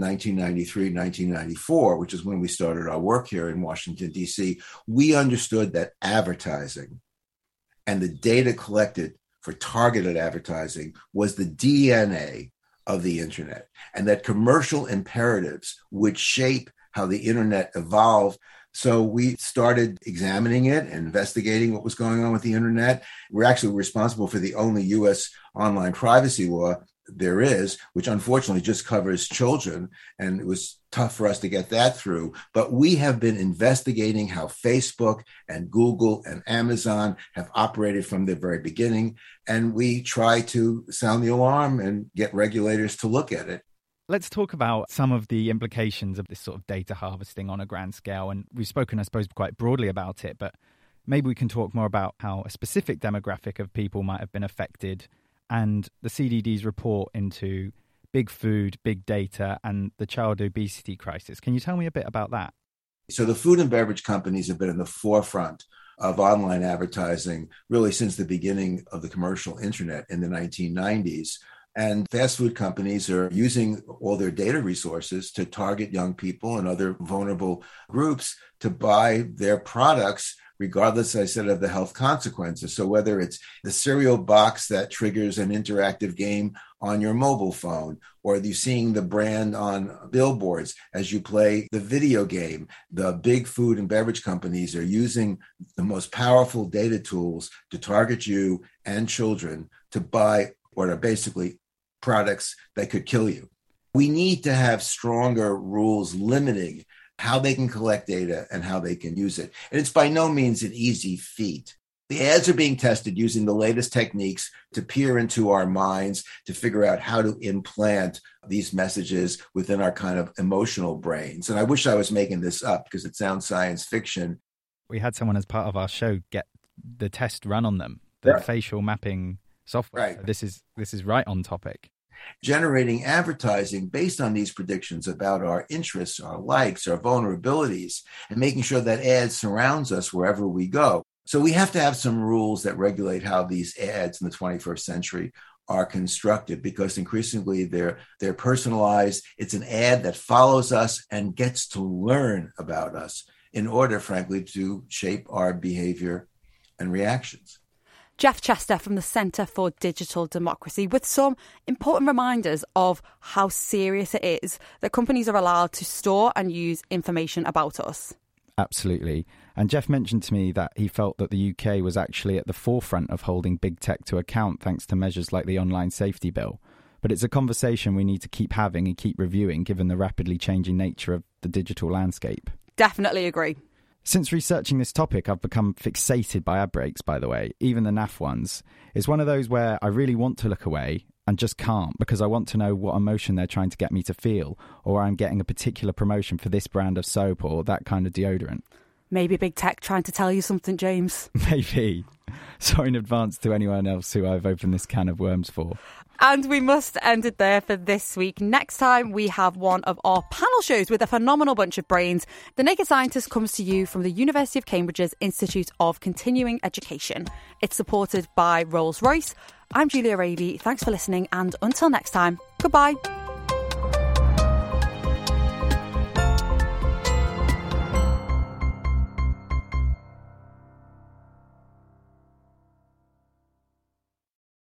Speaker 5: 1993, 1994, which is when we started our work here in Washington, D.C., we understood that advertising and the data collected for targeted advertising was the DNA of the internet, and that commercial imperatives would shape how the internet evolved. So we started examining it and investigating what was going on with the internet. We're actually responsible for the only U.S. online privacy law there is, which unfortunately just covers children, and it was tough for us to get that through. But we have been investigating how Facebook and Google and Amazon have operated from the very beginning, and we try to sound the alarm and get regulators to look at it.
Speaker 17: Let's talk about some of the implications of this sort of data harvesting on a grand scale. And we've spoken, I suppose, quite broadly about it, but maybe we can talk more about how a specific demographic of people might have been affected, and the CDD's report into big food, big data, and the child obesity crisis. Can you tell me a bit about that?
Speaker 5: So the food and beverage companies have been in the forefront of online advertising really since the beginning of the commercial internet in the 1990s. And fast food companies are using all their data resources to target young people and other vulnerable groups to buy their products, regardless, I said, of the health consequences. So whether it's the cereal box that triggers an interactive game on your mobile phone, or you seeing the brand on billboards as you play the video game, the big food and beverage companies are using the most powerful data tools to target you and children to buy what are basically products that could kill you. We need to have stronger rules limiting how they can collect data and how they can use it. And it's by no means an easy feat. The ads are being tested using the latest techniques to peer into our minds, to figure out how to implant these messages within our kind of emotional brains. And I wish I was making this up because it sounds science fiction.
Speaker 17: We had someone as part of our show get the test run on them, the facial mapping software.
Speaker 5: Right.
Speaker 17: So this is right on topic.
Speaker 5: Generating advertising based on these predictions about our interests, our likes, our vulnerabilities, and making sure that ad surrounds us wherever we go. So we have to have some rules that regulate how these ads in the 21st century are constructed, because increasingly they're personalized. It's an ad that follows us and gets to learn about us in order, frankly, to shape our behavior and reactions.
Speaker 4: Jeff Chester from the Centre for Digital Democracy with some important reminders of how serious it is that companies are allowed to store and use information about us.
Speaker 17: Absolutely. And Jeff mentioned to me that he felt that the UK was actually at the forefront of holding big tech to account thanks to measures like the Online Safety Bill. But it's a conversation we need to keep having and keep reviewing given the rapidly changing nature of the digital landscape.
Speaker 4: Definitely agree.
Speaker 17: Since researching this topic, I've become fixated by ad breaks, by the way, even the naff ones. It's one of those where I really want to look away and just can't because I want to know what emotion they're trying to get me to feel, or I'm getting a particular promotion for this brand of soap or that kind of deodorant.
Speaker 4: Maybe big tech trying to tell you something, James.
Speaker 17: Maybe. Sorry in advance to anyone else who I've opened this can of worms for.
Speaker 4: And we must end it there for this week. Next time, we have one of our panel shows with a phenomenal bunch of brains. The Naked Scientist comes to you from the University of Cambridge's Institute of Continuing Education. It's supported by Rolls-Royce. I'm Julia Raby. Thanks for listening, and until next time, goodbye.